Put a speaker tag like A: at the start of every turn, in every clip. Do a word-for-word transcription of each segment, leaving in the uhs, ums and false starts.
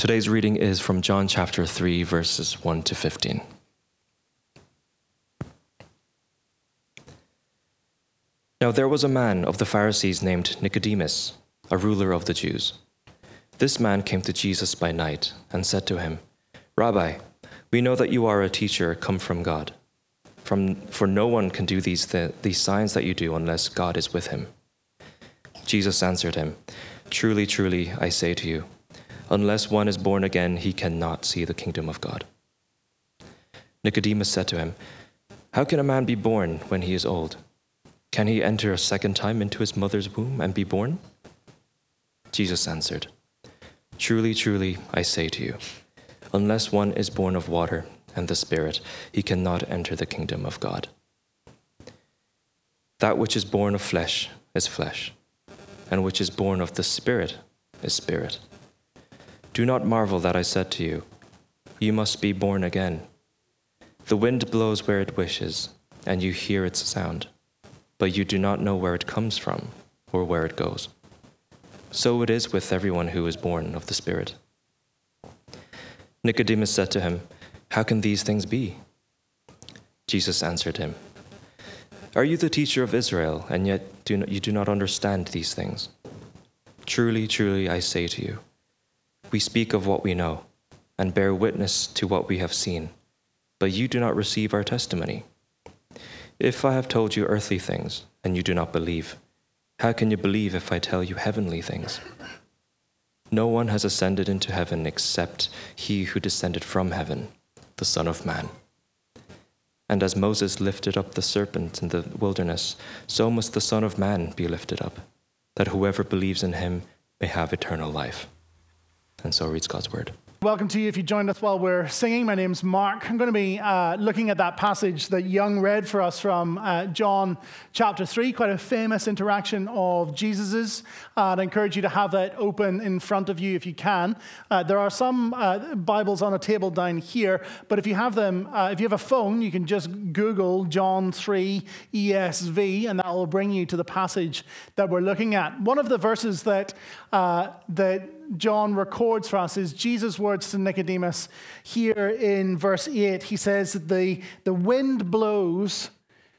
A: Today's reading is from John chapter three, verses one to fifteen. Now there was a man of the Pharisees named Nicodemus, a ruler of the Jews. This man came to Jesus by night and said to him, "Rabbi, we know that you are a teacher come from God. From, for no one can do these, th- these signs that you do unless God is with him." Jesus answered him, "Truly, truly, I say to you, unless one is born again, he cannot see the kingdom of God." Nicodemus said to him, "How can a man be born when he is old? Can he enter a second time into his mother's womb and be born?" Jesus answered, "Truly, truly, I say to you, unless one is born of water and the Spirit, he cannot enter the kingdom of God. That which is born of flesh is flesh, and which is born of the Spirit is spirit. Do not marvel that I said to you, you must be born again. The wind blows where it wishes, and you hear its sound, but you do not know where it comes from or where it goes. So it is with everyone who is born of the Spirit." Nicodemus said to him, "How can these things be?" Jesus answered him, "Are you the teacher of Israel, and yet do not, you do not understand these things? Truly, truly, I say to you, we speak of what we know, and bear witness to what we have seen, but you do not receive our testimony. If I have told you earthly things, and you do not believe, how can you believe if I tell you heavenly things? No one has ascended into heaven except he who descended from heaven, the Son of Man. And as Moses lifted up the serpent in the wilderness, so must the Son of Man be lifted up, that whoever believes in him may have eternal life." And so reads God's word.
B: Welcome to you if you joined us while we're singing. My name's Mark. I'm going to be uh, looking at that passage that Young read for us from uh, John chapter three, quite a famous interaction of Jesus's. Uh, I'd encourage you to have that open in front of you if you can. Uh, there are some uh, Bibles on a table down here, but if you have them, uh, if you have a phone, you can just Google John three E S V, and that will bring you to the passage that we're looking at. One of the verses that uh, that John records for us is Jesus' words to Nicodemus here in verse eight. He says, the, the wind blows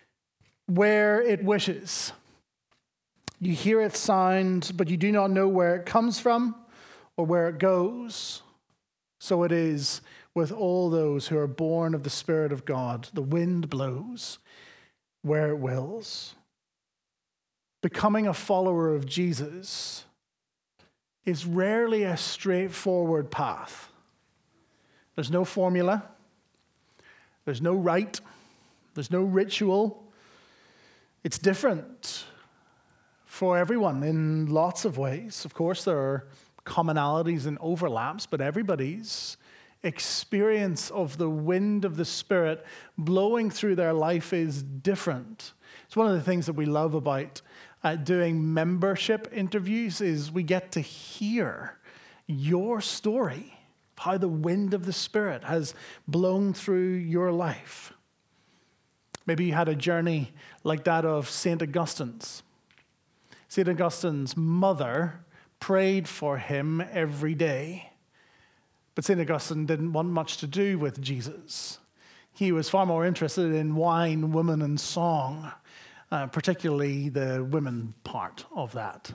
B: where it wishes. You hear its sound, but you do not know where it comes from or where it goes. So it is with all those who are born of the Spirit of God. The wind blows where it wills. Becoming a follower of Jesus is rarely a straightforward path. There's no formula. There's no rite. There's no ritual. It's different for everyone in lots of ways. Of course, there are commonalities and overlaps, but everybody's experience of the wind of the Spirit blowing through their life is different. It's one of the things that we love about Uh, doing membership interviews is we get to hear your story, how the wind of the Spirit has blown through your life. Maybe you had a journey like that of Saint Augustine's. Saint Augustine's mother prayed for him every day, but Saint Augustine didn't want much to do with Jesus. He was far more interested in wine, women, and song. Uh, particularly the women part of that.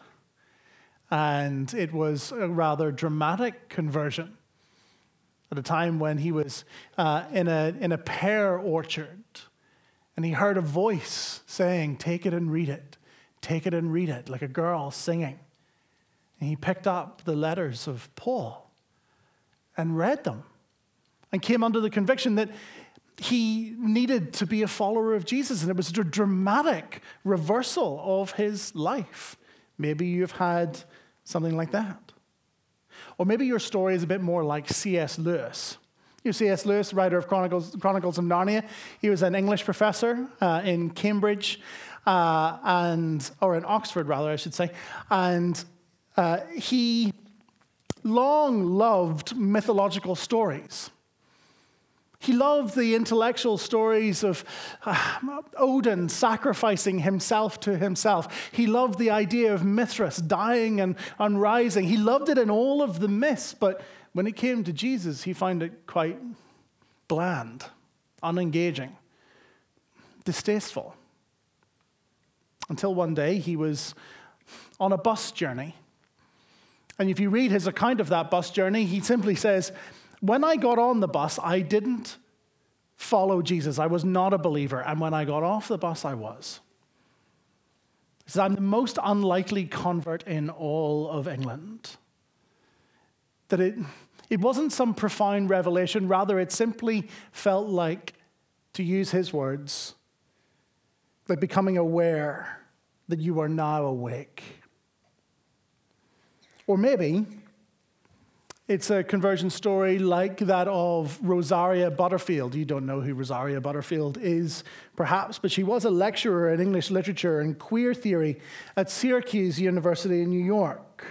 B: And it was a rather dramatic conversion at a time when he was uh, in a in a pear orchard, and he heard a voice saying, "Take it and read it, take it and read it," like a girl singing. And he picked up the letters of Paul and read them and came under the conviction that he needed to be a follower of Jesus, and it was a dramatic reversal of his life. Maybe you've had something like that. Or maybe your story is a bit more like C S Lewis. You know, C S Lewis, writer of Chronicles, Chronicles of Narnia. He was an English professor uh, in Cambridge, uh, and or in Oxford, rather, I should say. And uh, he long loved mythological stories. He loved the intellectual stories of uh, Odin sacrificing himself to himself. He loved the idea of Mithras dying and, and rising. He loved it in all of the myths, but when it came to Jesus, he found it quite bland, unengaging, distasteful. Until one day he was on a bus journey. And if you read his account of that bus journey, he simply says, when I got on the bus, I didn't follow Jesus. I was not a believer. And when I got off the bus, I was. He says, I'm the most unlikely convert in all of England. That it, it wasn't some profound revelation. Rather, it simply felt like, to use his words, like becoming aware that you are now awake. Or maybe it's a conversion story like that of Rosaria Butterfield. You don't know who Rosaria Butterfield is, perhaps, but she was a lecturer in English literature and queer theory at Syracuse University in New York.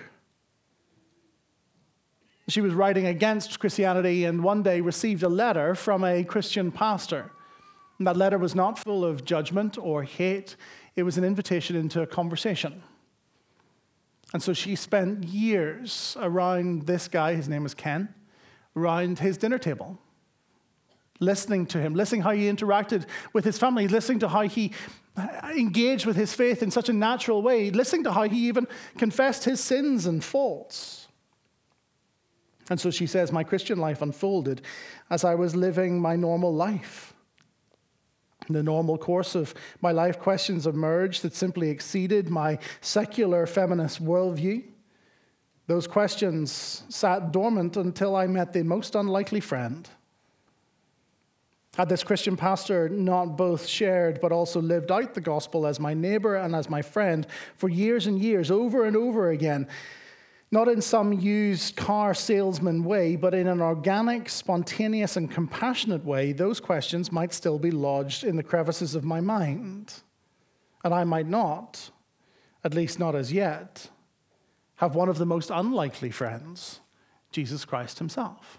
B: She was writing against Christianity and one day received a letter from a Christian pastor. And that letter was not full of judgment or hate. It was an invitation into a conversation. And so she spent years around this guy, his name was Ken, around his dinner table, listening to him, listening how he interacted with his family, listening to how he engaged with his faith in such a natural way, listening to how he even confessed his sins and faults. And so she says, my Christian life unfolded as I was living my normal life. In the normal course of my life, questions emerged that simply exceeded my secular feminist worldview. Those questions sat dormant until I met the most unlikely friend. Had this Christian pastor not both shared but also lived out the gospel as my neighbor and as my friend for years and years, over and over again, not in some used car salesman way, but in an organic, spontaneous, and compassionate way, those questions might still be lodged in the crevices of my mind. And I might not, at least not as yet, have one of the most unlikely friends, Jesus Christ himself.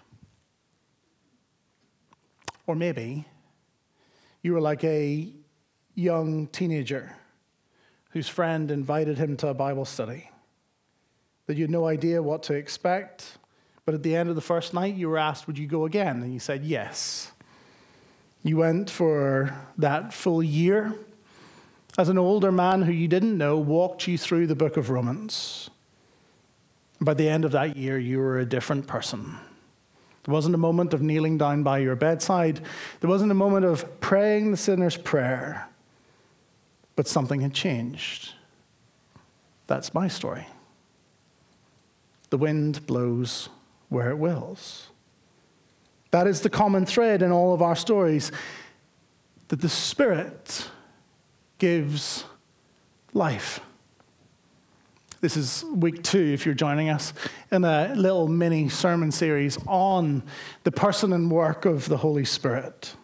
B: Or maybe you were like a young teenager whose friend invited him to a Bible study, that you had no idea what to expect, but at the end of the first night, you were asked, would you go again? And you said, yes. You went for that full year. As an older man who you didn't know walked you through the book of Romans. And by the end of that year, you were a different person. There wasn't a moment of kneeling down by your bedside. There wasn't a moment of praying the sinner's prayer. But something had changed. That's my story. The wind blows where it wills. That is the common thread in all of our stories, that the Spirit gives life. This is week two, if you're joining us, in a little mini sermon series on the person and work of the Holy Spirit.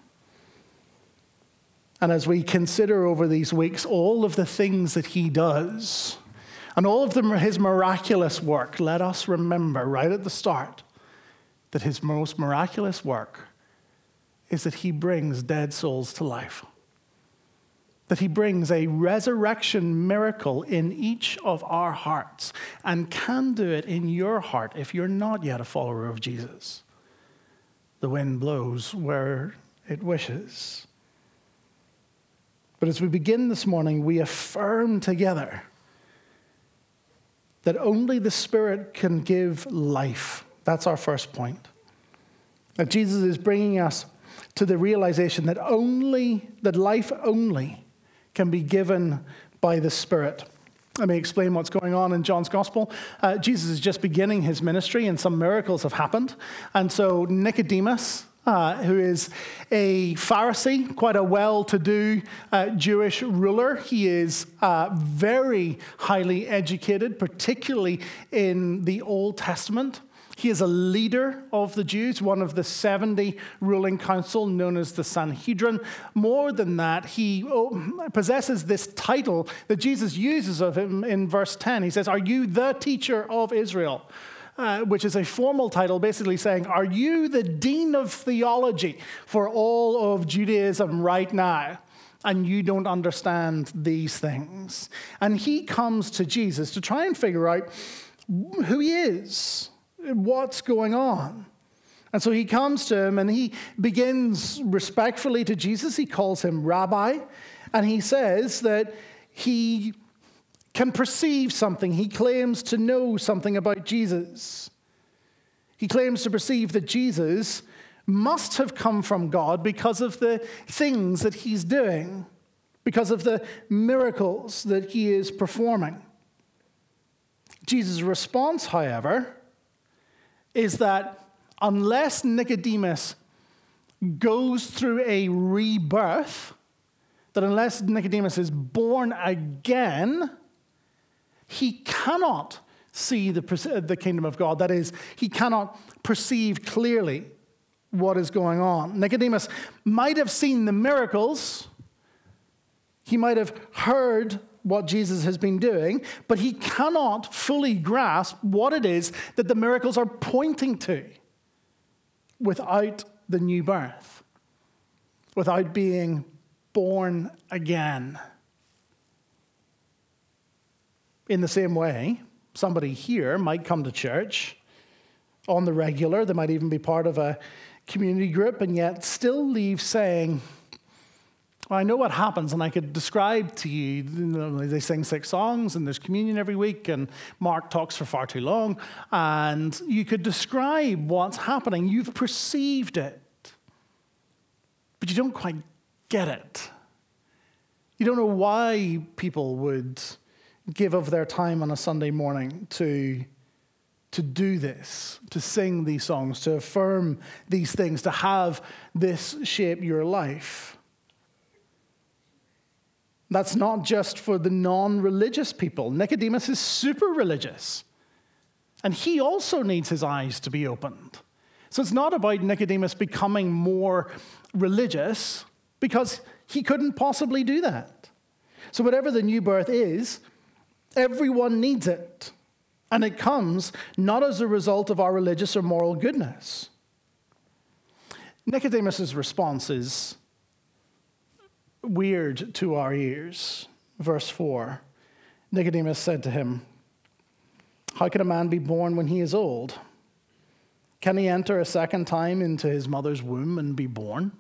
B: And as we consider over these weeks all of the things that he does, and all of them, his miraculous work, let us remember right at the start that his most miraculous work is that he brings dead souls to life. That he brings a resurrection miracle in each of our hearts and can do it in your heart if you're not yet a follower of Jesus. The wind blows where it wishes. But as we begin this morning, we affirm together that only the Spirit can give life. That's our first point. That Jesus is bringing us to the realization that only, that life only can be given by the Spirit. Let me explain what's going on in John's Gospel. Uh, Jesus is just beginning his ministry and some miracles have happened. And so Nicodemus, Uh, who is a Pharisee, quite a well-to-do uh, Jewish ruler. He is uh, very highly educated, particularly in the Old Testament. He is a leader of the Jews, one of the seventy ruling council known as the Sanhedrin. More than that, he possesses this title that Jesus uses of him in verse ten. He says, "Are you the teacher of Israel?" Uh, which is a formal title basically saying, are you the dean of theology for all of Judaism right now? And you don't understand these things. And he comes to Jesus to try and figure out who he is, What's going on? And so he comes to him and he begins respectfully to Jesus. He calls him Rabbi, and he says that he can perceive something. He claims to know something about Jesus. He claims to perceive that Jesus must have come from God because of the things that he's doing, because of the miracles that he is performing. Jesus' response, however, is that unless Nicodemus goes through a rebirth, that unless Nicodemus is born again, he cannot see the, the kingdom of God. That is, he cannot perceive clearly what is going on. Nicodemus might have seen the miracles. He might have heard what Jesus has been doing, but he cannot fully grasp what it is that the miracles are pointing to without the new birth, without being born again. In the same way, somebody here might come to church on the regular. They might even be part of a community group and yet still leave saying, well, I know what happens, and I could describe to you, you know, they sing six songs, and there's communion every week, and Mark talks for far too long, and you could describe what's happening. You've perceived it, but you don't quite get it. You don't know why people would give of their time on a Sunday morning to, to do this, to sing these songs, to affirm these things, to have this shape your life. That's not just for the non-religious people. Nicodemus is super religious, and he also needs his eyes to be opened. So it's not about Nicodemus becoming more religious, because he couldn't possibly do that. So whatever the new birth is, everyone needs it. And it comes not as a result of our religious or moral goodness. Nicodemus' response is weird to our ears. Verse four, Nicodemus said to him, "How can a man be born when he is old? Can he enter a second time into his mother's womb and be born?"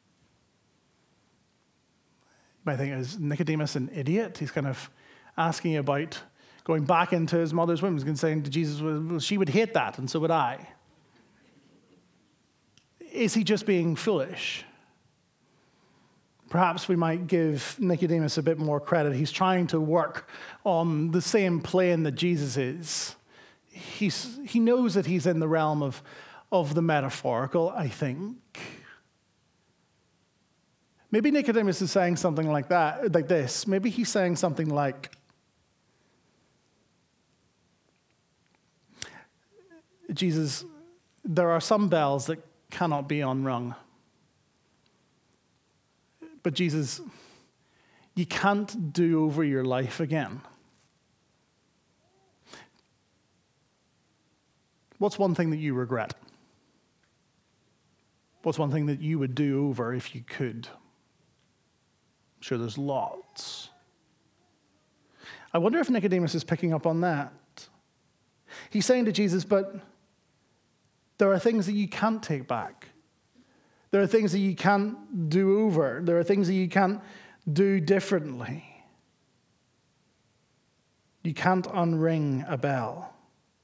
B: I think, is Nicodemus an idiot? He's kind of asking about going back into his mother's womb. He's saying to Jesus, well, she would hate that, and so would I. Is he just being foolish? Perhaps we might give Nicodemus a bit more credit. He's trying to work on the same plane that Jesus is. He's, he knows that he's in the realm of, of the metaphorical, I think. Maybe Nicodemus is saying something like that, like this. Maybe he's saying something like, Jesus, there are some bells that cannot be unrung. But Jesus, you can't do over your life again. What's one thing that you regret? What's one thing that you would do over if you could? I'm sure there's lots. I wonder if Nicodemus is picking up on that. He's saying to Jesus, but there are things that you can't take back. There are things that you can't do over. There are things that you can't do differently. You can't unring a bell.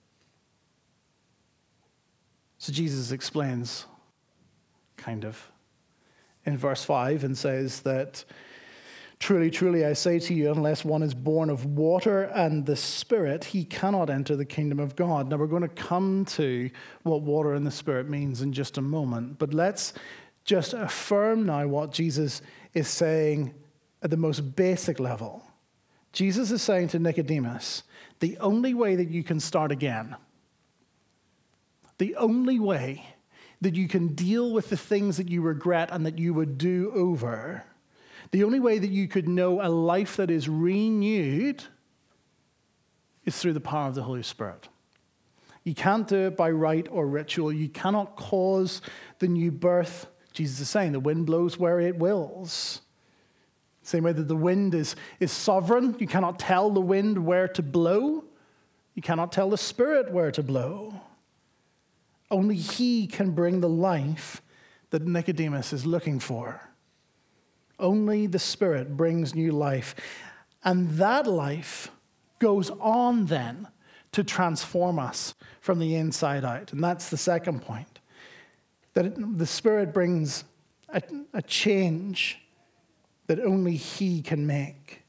B: So Jesus explains, kind of, in verse five, and says that, "Truly, truly, I say to you, unless one is born of water and the Spirit, he cannot enter the kingdom of God." Now, we're going to come to what water and the Spirit means in just a moment, but let's just affirm now what Jesus is saying at the most basic level. Jesus is saying to Nicodemus, the only way that you can start again, the only way that you can deal with the things that you regret and that you would do over, the only way that you could know a life that is renewed is through the power of the Holy Spirit. You can't do it by rite or ritual. You cannot cause the new birth. Jesus is saying the wind blows where it wills. Same way that the wind is, is sovereign. You cannot tell the wind where to blow. You cannot tell the Spirit where to blow. Only he can bring the life that Nicodemus is looking for. Only the Spirit brings new life. And that life goes on then to transform us from the inside out. And that's the second point. That it, the Spirit brings a, a change that only he can make.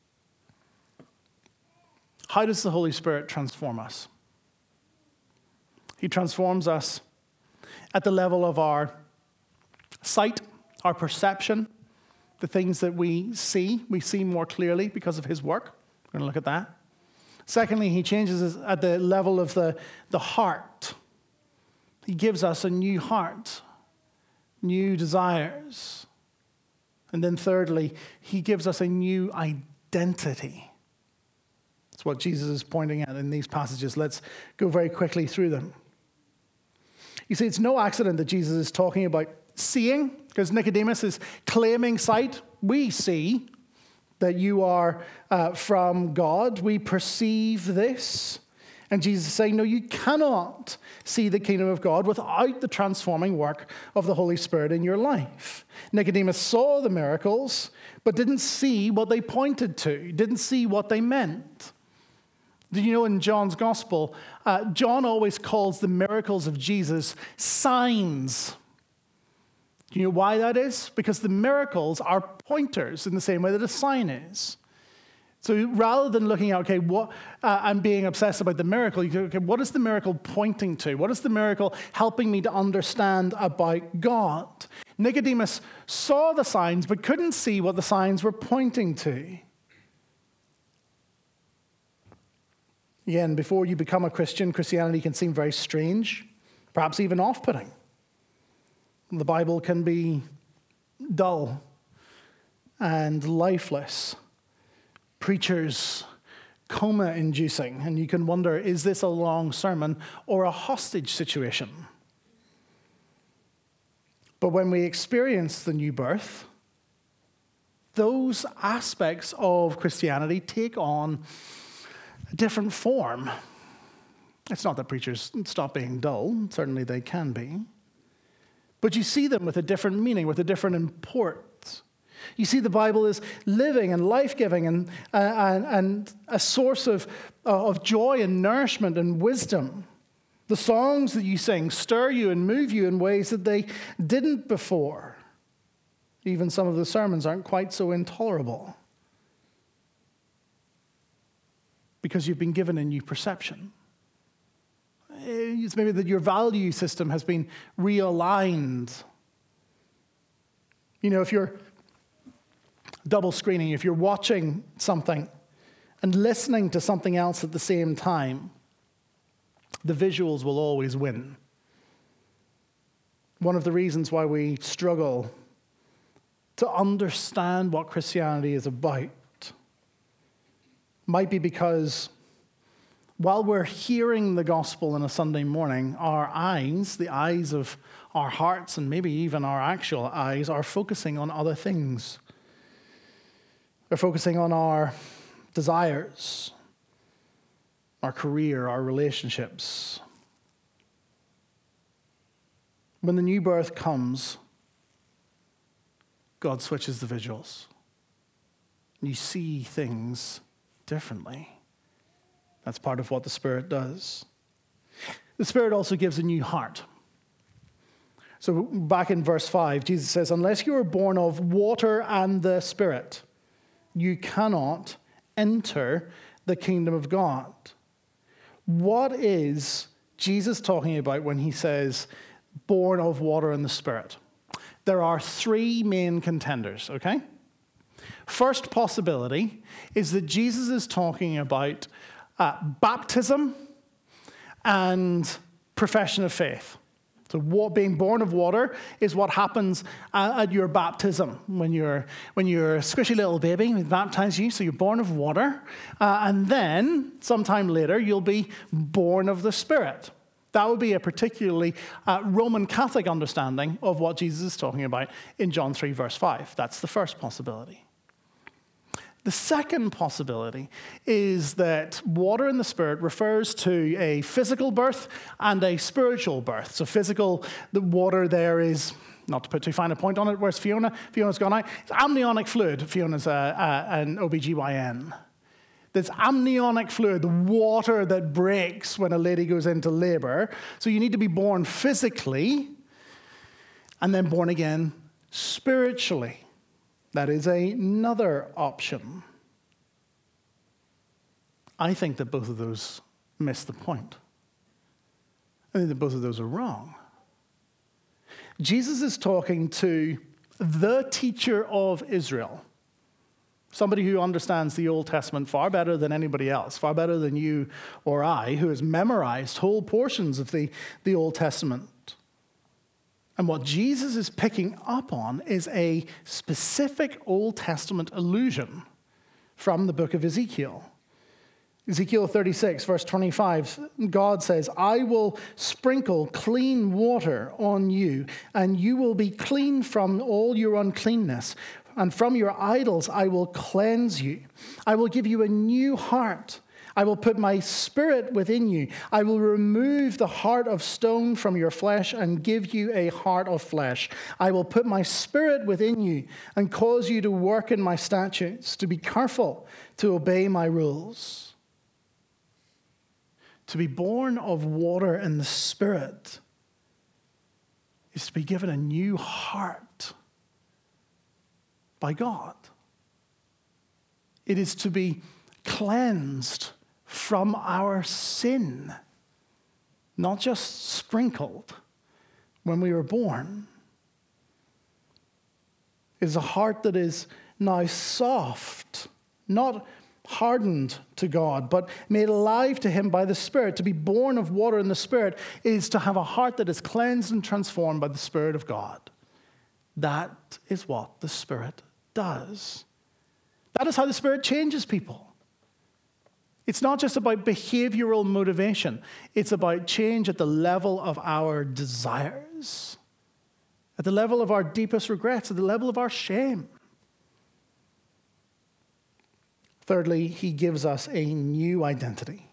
B: How does the Holy Spirit transform us? He transforms us at the level of our sight, our perception, the things that we see. We see more clearly because of his work. We're going to look at that. Secondly, he changes us at the level of the, the heart. He gives us a new heart, new desires. And then thirdly, he gives us a new identity. That's what Jesus is pointing at in these passages. Let's go very quickly through them. You see, it's no accident that Jesus is talking about seeing, because Nicodemus is claiming sight. We see that you are uh, from God. We perceive this. And Jesus is saying, no, you cannot see the kingdom of God without the transforming work of the Holy Spirit in your life. Nicodemus saw the miracles, but didn't see what they pointed to, didn't see what they meant. Did you know in John's gospel, uh, John always calls the miracles of Jesus signs. Do you know why that is? Because the miracles are pointers in the same way that a sign is. So rather than looking at, okay, what, uh, and being obsessed about the miracle, you go, okay, what is the miracle pointing to? What is the miracle helping me to understand about God? Nicodemus saw the signs, but couldn't see what the signs were pointing to. Again, before you become a Christian, Christianity can seem very strange, perhaps even off-putting. The Bible can be dull and lifeless. Preachers coma-inducing, and you can wonder, is this a long sermon or a hostage situation? But when we experience the new birth, those aspects of Christianity take on a different form. It's not that preachers stop being dull. Certainly they can be. But you see them with a different meaning, with a different import. You see the Bible is living and life-giving and, uh, and, and a source of, uh, of joy and nourishment and wisdom. The songs that you sing stir you and move you in ways that they didn't before. Even some of the sermons aren't quite so intolerable because you've been given a new perception. It's maybe that your value system has been realigned. You know, if you're double screening, if you're watching something and listening to something else at the same time, the visuals will always win. One of the reasons why we struggle to understand what Christianity is about might be because while we're hearing the gospel on a Sunday morning, our eyes, the eyes of our hearts, and maybe even our actual eyes, are focusing on other things. They're focusing on our desires, our career, our relationships. When the new birth comes, God switches the visuals. You see things differently. That's part of what the Spirit does. The Spirit also gives a new heart. So back in verse five, Jesus says, unless you are born of water and the Spirit, you cannot enter the kingdom of God. What is Jesus talking about when he says, born of water and the Spirit? There are three main contenders, okay? First possibility is that Jesus is talking about uh, baptism and profession of faith. So being born of water is what happens uh, at your baptism. When you're when you're a squishy little baby, we baptize you, so you're born of water. Uh, and then, sometime later, you'll be born of the Spirit. That would be a particularly uh, Roman Catholic understanding of what Jesus is talking about in John three, verse five. That's the first possibility. The second possibility is that water in the Spirit refers to a physical birth and a spiritual birth. So physical, the water there is, not to put too fine a point on it, where's Fiona? Fiona's gone out. It's amniotic fluid. Fiona's a, a, an O B G Y N. There's amniotic fluid, the water that breaks when a lady goes into labor. So you need to be born physically and then born again spiritually. That is another option. I think that both of those miss the point. I think that both of those are wrong. Jesus is talking to the teacher of Israel, somebody who understands the Old Testament far better than anybody else, far better than you or I, who has memorized whole portions of the, the Old Testament. And what Jesus is picking up on is a specific Old Testament allusion from the book of Ezekiel. Ezekiel thirty-six, verse twenty-five, God says, I will sprinkle clean water on you, and you will be clean from all your uncleanness. And from your idols I will cleanse you. I will give you a new heart. I will put my spirit within you. I will remove the heart of stone from your flesh and give you a heart of flesh. I will put my spirit within you and cause you to work in my statutes, to be careful to obey my rules. To be born of water and the Spirit is to be given a new heart by God. It is to be cleansed from our sin, not just sprinkled when we were born. It is a heart that is now soft, not hardened to God, but made alive to him by the Spirit. To be born of water in the Spirit is to have a heart that is cleansed and transformed by the Spirit of God. That is what the Spirit does. That is how the Spirit changes people. It's not just about behavioral motivation. It's about change at the level of our desires, at the level of our deepest regrets, at the level of our shame. Thirdly, he gives us a new identity.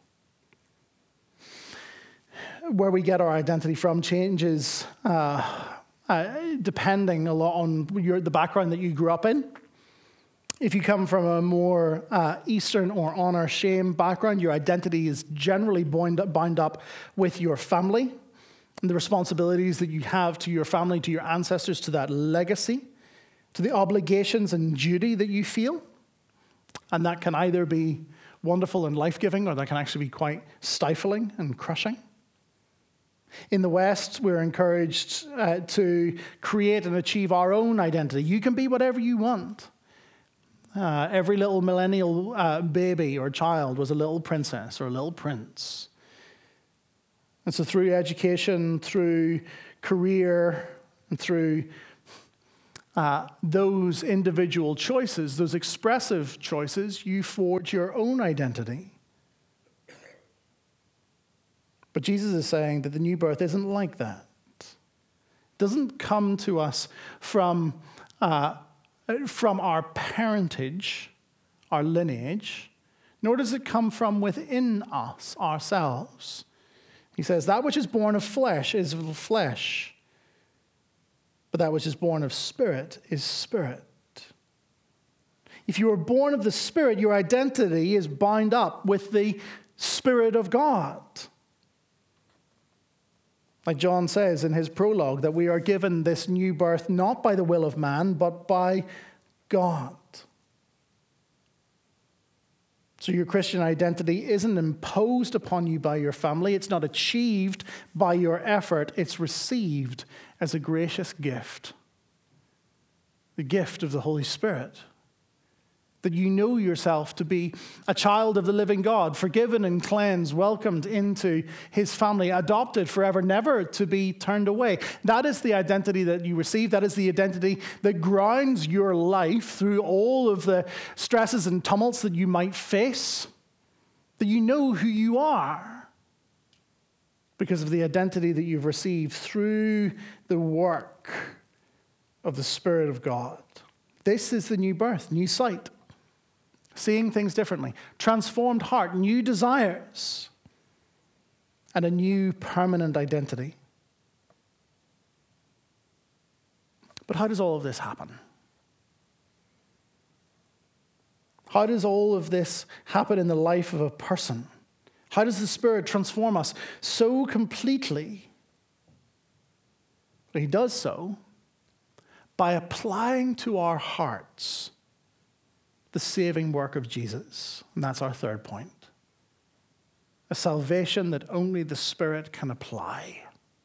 B: Where we get our identity from changes uh, uh, depending a lot on your, the background that you grew up in. If you come from a more uh, Eastern or honor shame background, your identity is generally bound up, bound up with your family and the responsibilities that you have to your family, to your ancestors, to that legacy, to the obligations and duty that you feel. And that can either be wonderful and life-giving, or that can actually be quite stifling and crushing. In the West, we're encouraged uh, to create and achieve our own identity. You can be whatever you want. Uh, every little millennial uh, baby or child was a little princess or a little prince. And so through education, through career, and through uh, those individual choices, those expressive choices, you forge your own identity. But Jesus is saying that the new birth isn't like that. It doesn't come to us from uh, from our parentage, our lineage, nor does it come from within us, ourselves. He says, that which is born of flesh is of flesh, but that which is born of spirit is spirit. If you are born of the Spirit, your identity is bound up with the Spirit of God. Like John says in his prologue, that we are given this new birth not by the will of man, but by God. So your Christian identity isn't imposed upon you by your family. It's not achieved by your effort. It's received as a gracious gift. The gift of the Holy Spirit. That you know yourself to be a child of the living God, forgiven and cleansed, welcomed into his family, adopted forever, never to be turned away. That is the identity that you receive. That is the identity that grounds your life through all of the stresses and tumults that you might face. That you know who you are because of the identity that you've received through the work of the Spirit of God. This is the new birth, new sight. seeing things differently, transformed heart, new desires, and a new permanent identity. But how does all of this happen? How does all of this happen in the life of a person? How does the Spirit transform us so completely? He does so by applying to our hearts the saving work of Jesus. And that's our third point. A salvation that only the Spirit can apply.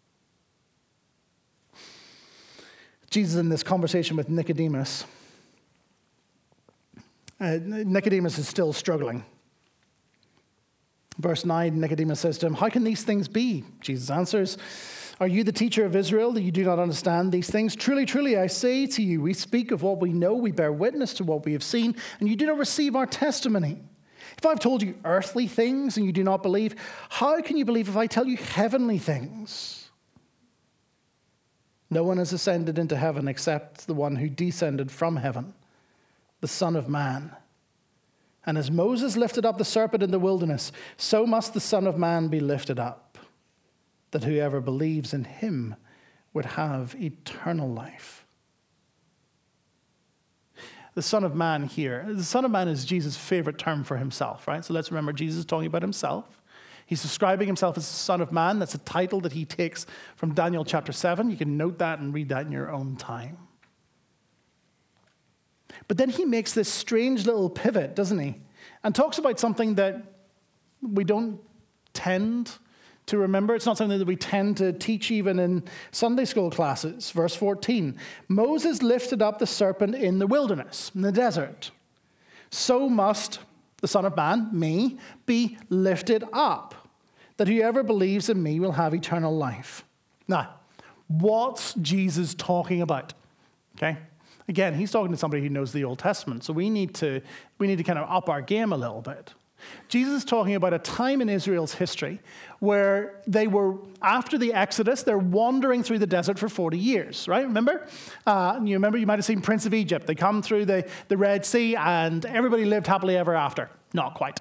B: Jesus, in this conversation with Nicodemus, uh, Nicodemus is still struggling. Verse nine, Nicodemus says to him, "How can these things be?" Jesus answers, "Are you the teacher of Israel that you do not understand these things? Truly, truly, I say to you, we speak of what we know, we bear witness to what we have seen, and you do not receive our testimony. If I've told you earthly things and you do not believe, how can you believe if I tell you heavenly things? No one has ascended into heaven except the one who descended from heaven, the Son of Man. And as Moses lifted up the serpent in the wilderness, so must the Son of Man be lifted up, that whoever believes in him would have eternal life." The Son of Man here, the Son of Man is Jesus' favorite term for himself, right? So let's remember, Jesus is talking about himself. He's describing himself as the Son of Man. That's a title that he takes from Daniel chapter seven. You can note that and read that in your own time. But then he makes this strange little pivot, doesn't he? And talks about something that we don't tend to remember. It's not something that we tend to teach even in Sunday school classes. Verse fourteen, "Moses lifted up the serpent in the wilderness, in the desert. So must the Son of Man, me, be lifted up, that whoever believes in me will have eternal life." Now, what's Jesus talking about? Okay? Again, he's talking to somebody who knows the Old Testament, so we need to we need to kind of up our game a little bit. Jesus is talking about a time in Israel's history where they were, after the Exodus, they're wandering through the desert for forty years, right? Remember? Uh, you remember, you might have seen Prince of Egypt. They come through the, the Red Sea and everybody lived happily ever after. Not quite.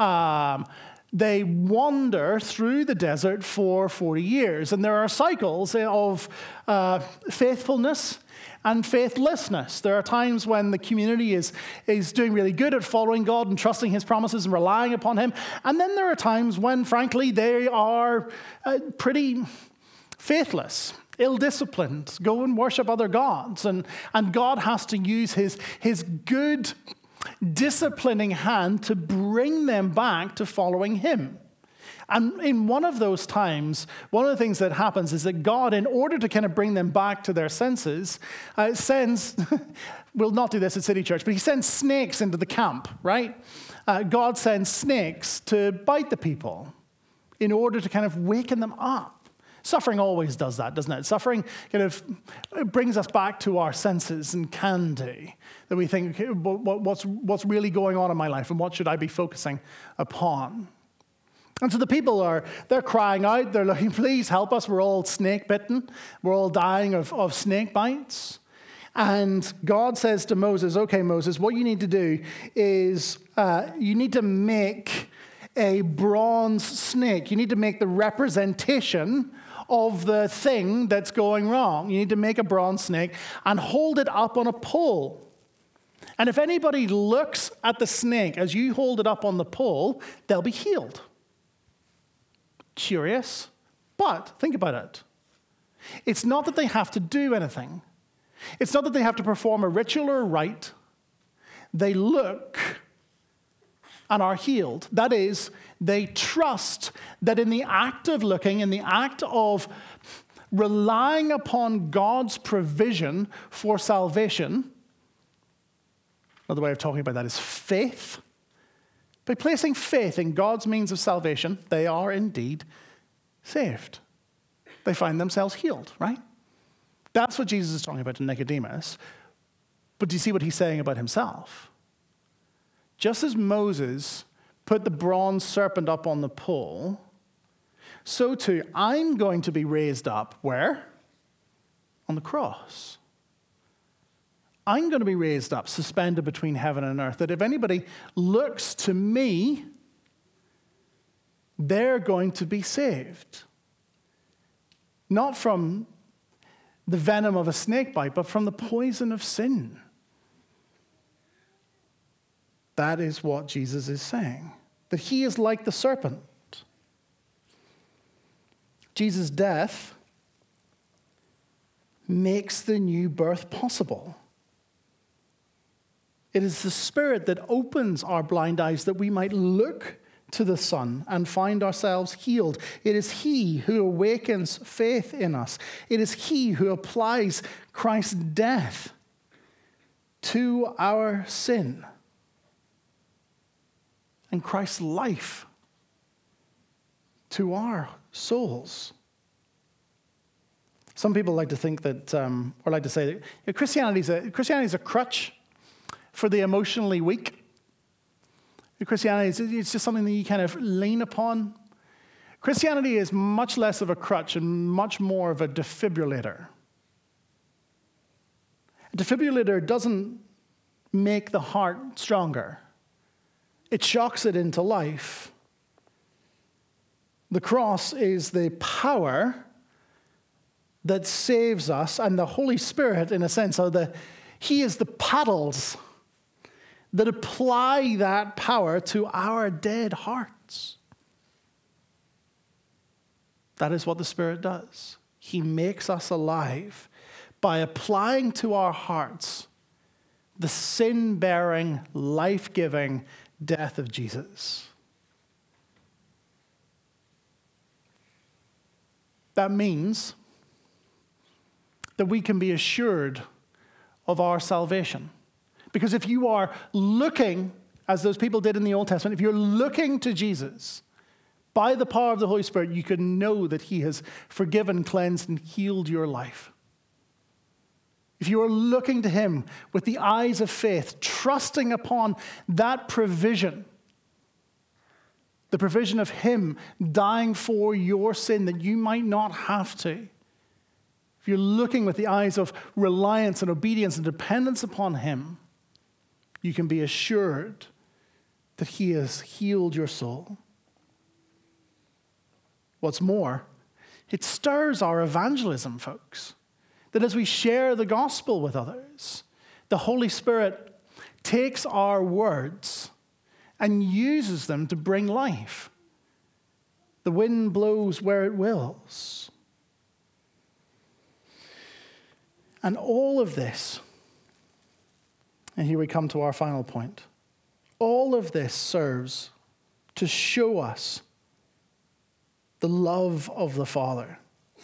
B: Um, they wander through the desert for forty years, and there are cycles of uh, faithfulness and faithlessness. There are times when the community is, is doing really good at following God and trusting his promises and relying upon him. And then there are times when, frankly, they are uh, pretty faithless, ill-disciplined, go and worship other gods. And, and God has to use his, his good disciplining hand to bring them back to following him. And in one of those times, one of the things that happens is that God, in order to kind of bring them back to their senses, uh, sends, we'll not do this at City Church, but he sends snakes into the camp, right? Uh, God sends snakes to bite the people in order to kind of waken them up. Suffering always does that, doesn't it? Suffering kind of brings us back to our senses and can do. That we think, okay, what's, what's really going on in my life and what should I be focusing upon? And so the people are, they're crying out, they're looking, please help us, we're all snake bitten, we're all dying of, of snake bites. And God says to Moses, okay, Moses, what you need to do is uh, you need to make a bronze snake. You need to make the representation of the thing that's going wrong. You need to make a bronze snake and hold it up on a pole. And if anybody looks at the snake as you hold it up on the pole, they'll be healed. Curious, but think about it. It's not that they have to do anything. It's not that they have to perform a ritual or a rite. They look and are healed. That is, they trust that in the act of looking, in the act of relying upon God's provision for salvation, another way of talking about that is faith. By placing faith in God's means of salvation, they are indeed saved. They find themselves healed, right? That's what Jesus is talking about to Nicodemus. But do you see what he's saying about himself? Just as Moses put the bronze serpent up on the pole, so too I'm going to be raised up, where? On the cross. I'm going to be raised up, suspended between heaven and earth, that if anybody looks to me, they're going to be saved. Not from the venom of a snake bite, but from the poison of sin. That is what Jesus is saying, that he is like the serpent. Jesus' death makes the new birth possible. It is the Spirit that opens our blind eyes that we might look to the Son and find ourselves healed. It is he who awakens faith in us. It is he who applies Christ's death to our sin and Christ's life to our souls. Some people like to think that, um, or like to say that Christianity is a, Christianity is a crutch for the emotionally weak. Christianity is it's just something that you kind of lean upon. Christianity is much less of a crutch and much more of a defibrillator. A defibrillator doesn't make the heart stronger. It shocks it into life. The cross is the power that saves us, and the Holy Spirit, in a sense, are the, he is the paddles that apply that power to our dead hearts. That is what the Spirit does. He makes us alive by applying to our hearts the sin-bearing, life-giving death of Jesus. That means that we can be assured of our salvation. Because if you are looking, as those people did in the Old Testament, if you're looking to Jesus by the power of the Holy Spirit, you can know that he has forgiven, cleansed, and healed your life. If you are looking to him with the eyes of faith, trusting upon that provision, the provision of him dying for your sin that you might not have to, if you're looking with the eyes of reliance and obedience and dependence upon him, you can be assured that he has healed your soul. What's more, it stirs our evangelism, folks. That as we share the gospel with others, the Holy Spirit takes our words and uses them to bring life. The wind blows where it wills. And all of this, and here we come to our final point, all of this serves to show us the love of the Father.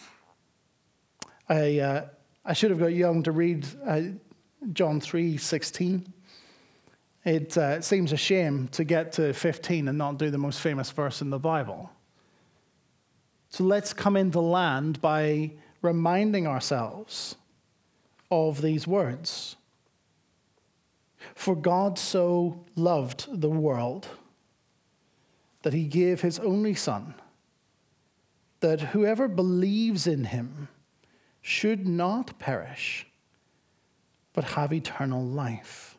B: I uh, I should have got young to read uh, John three sixteen. It uh, seems a shame to get to fifteen and not do the most famous verse in the Bible. So let's come into land by reminding ourselves of these words. For God so loved the world that he gave his only Son, that whoever believes in him should not perish, but have eternal life.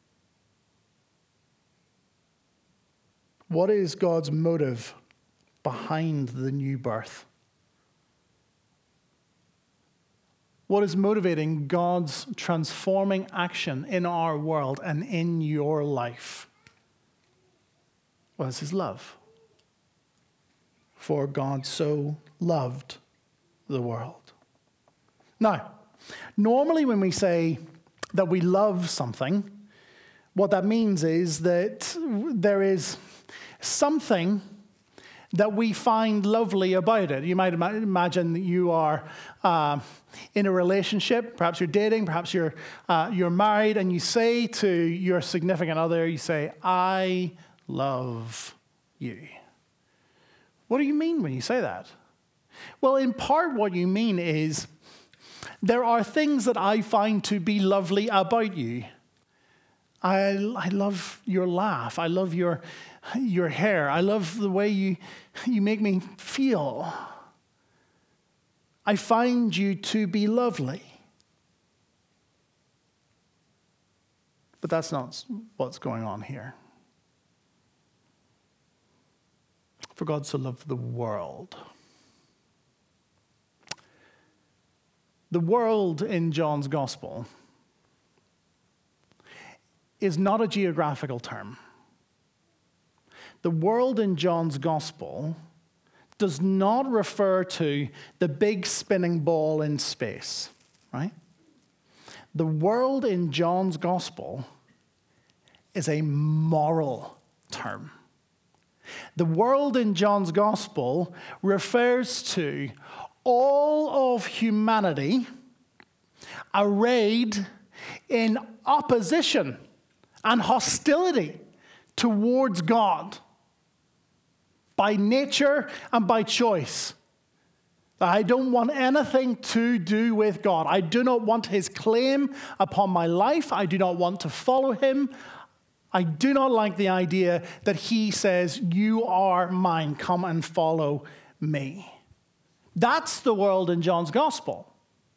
B: What is God's motive behind the new birth? What is motivating God's transforming action in our world and in your life? Well, it's his love. For God so loved the world. Now, normally when we say that we love something, what that means is that there is something that we find lovely about it. You might ima- imagine that you are uh, in a relationship, perhaps you're dating, perhaps you're uh, you're married, and you say to your significant other, you say, I love you. What do you mean when you say that? Well, in part what you mean is, there are things that I find to be lovely about you. I, I love your laugh. I love your, your hair. I love the way you, you make me feel. I find you to be lovely. But that's not what's going on here. For God so loved the world. The world in John's gospel is not a geographical term. The world in John's gospel does not refer to the big spinning ball in space, right? The world in John's gospel is a moral term. The world in John's gospel refers to all of humanity arrayed in opposition and hostility towards God by nature and by choice. I don't want anything to do with God. I do not want his claim upon my life. I do not want to follow him. I do not like the idea that he says, you are mine, come and follow me. That's the world in John's gospel.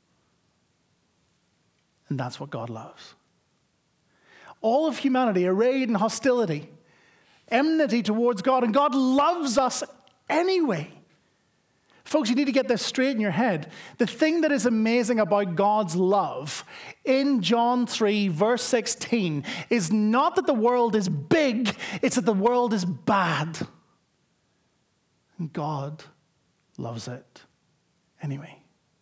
B: And that's what God loves. All of humanity arrayed in hostility, enmity towards God, and God loves us anyway. Folks, you need to get this straight in your head. The thing that is amazing about God's love in John three, verse sixteen, is not that the world is big, it's that the world is bad. And God loves it anyway.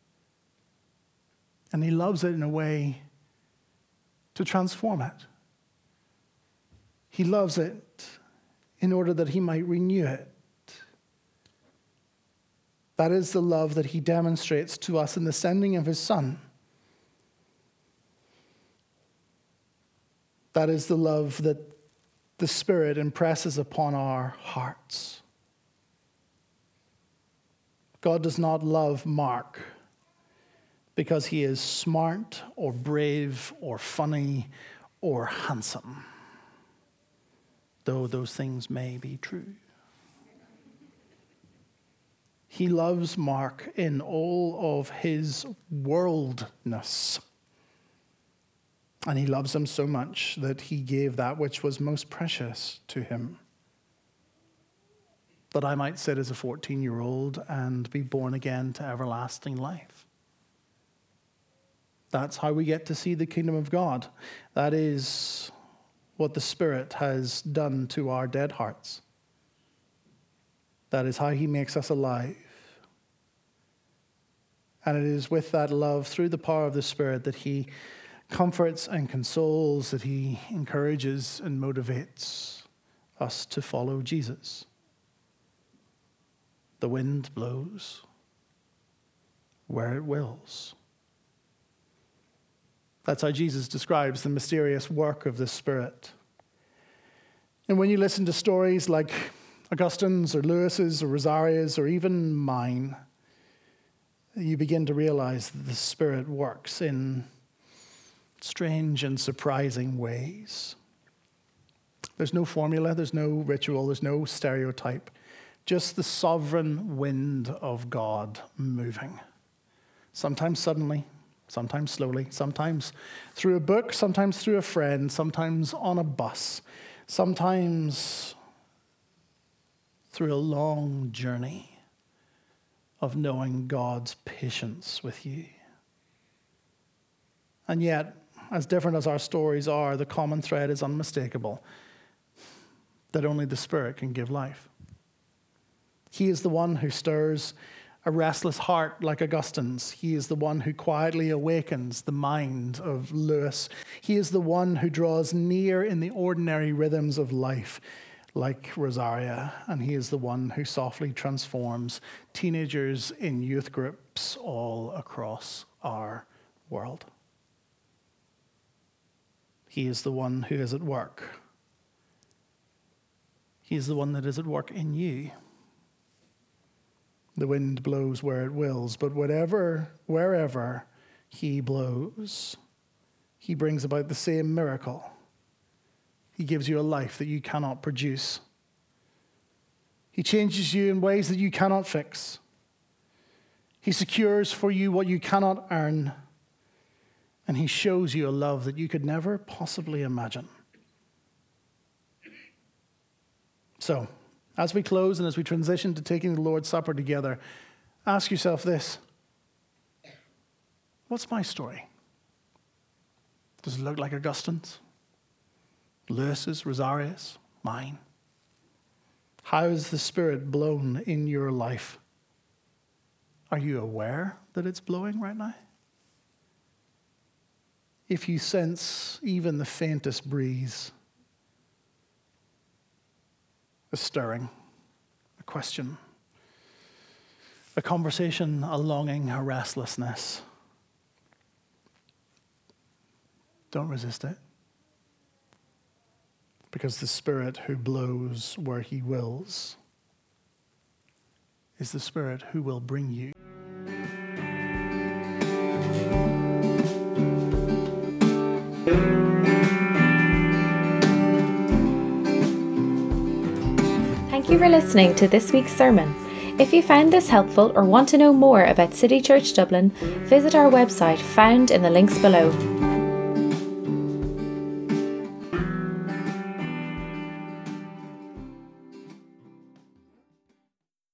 B: And he loves it in a way to transform it. He loves it in order that he might renew it. That is the love that he demonstrates to us in the sending of his Son. That is the love that the Spirit impresses upon our hearts. God does not love Mark because he is smart or brave or funny or handsome, though those things may be true. He loves Mark in all of his worldness. And he loves him so much that he gave that which was most precious to him. That I might sit as a fourteen-year-old and be born again to everlasting life. That's how we get to see the kingdom of God. That is what the Spirit has done to our dead hearts. That is how he makes us alive. And it is with that love, through the power of the Spirit, that he comforts and consoles, that he encourages and motivates us to follow Jesus. The wind blows where it wills. That's how Jesus describes the mysterious work of the Spirit. And when you listen to stories like Augustine's or Lewis's or Rosaria's or even mine, you begin to realize that the Spirit works in strange and surprising ways. There's no formula, there's no ritual, there's no stereotype. Just the sovereign wind of God moving. Sometimes suddenly, sometimes slowly, sometimes through a book, sometimes through a friend, sometimes on a bus, sometimes through a long journey of knowing God's patience with you. And yet, as different as our stories are, the common thread is unmistakable, that only the Spirit can give life. He is the one who stirs a restless heart like Augustine's. He is the one who quietly awakens the mind of Lewis. He is the one who draws near in the ordinary rhythms of life like Rosaria, and he is the one who softly transforms teenagers in youth groups all across our world. He is the one who is at work. He is the one that is at work in you. The wind blows where it wills, but whatever, wherever he blows, he brings about the same miracle. He gives you a life that you cannot produce. He changes you in ways that you cannot fix. He secures for you what you cannot earn. And he shows you a love that you could never possibly imagine. So, as we close and as we transition to taking the Lord's Supper together, ask yourself this. What's my story? Does it look like Augustine's? Lewis's, Rosarius, mine? How is the Spirit blown in your life? Are you aware that it's blowing right now? If you sense even the faintest breeze, a stirring, a question, a conversation, a longing, a restlessness, don't resist it. Because the Spirit who blows where he wills is the Spirit who will bring you.
C: Thank you for listening to this week's sermon. If you found this helpful or want to know more about City Church Dublin, visit our website found in the links below.